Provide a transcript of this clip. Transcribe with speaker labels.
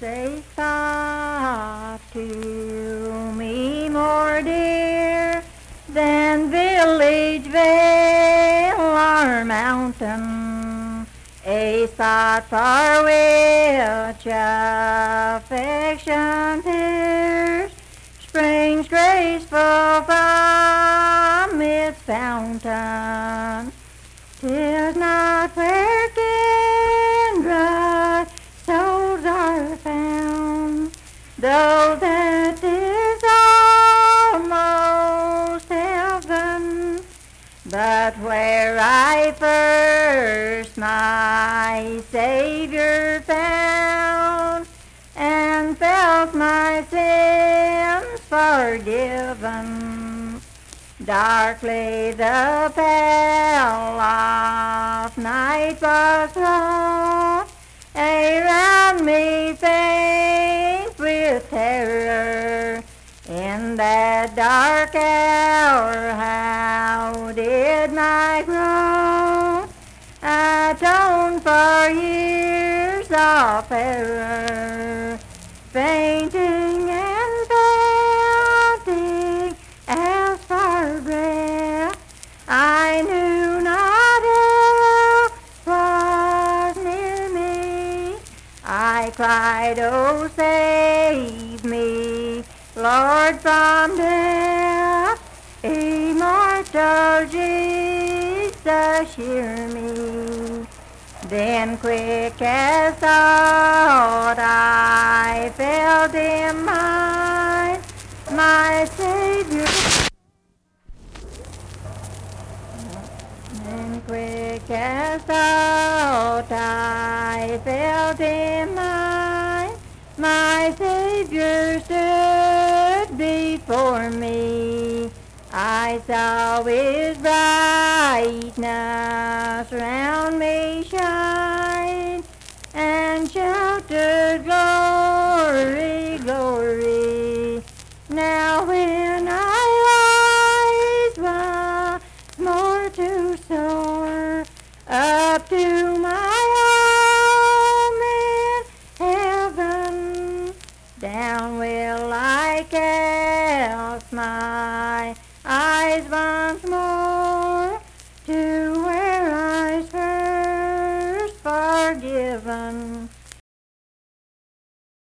Speaker 1: Say stop to me more dear than village vale or mountain, a thought for which affection tears springs graceful from its fountain. 'Tis not where kindred souls are found, though that is almost heaven, but where I first my Savior found and felt my sins forgiven. Darkly the pale of night was wrought, around me faint with terror. In that dark hour how did my groan atone for years of error, fainting and panting as for breath. I knew not who was near me. I cried, "Oh, save me, Lord, from death. Immortal Jesus, hear me." Then quick as thought I felt Him mine, my Savior. Then quick as thought I felt Him mine, my Savior stood before me. I saw His brightness round me shine, and shouted, "Glory, glory." Now when I rise once more to soar up to my home in heaven, down will I cast my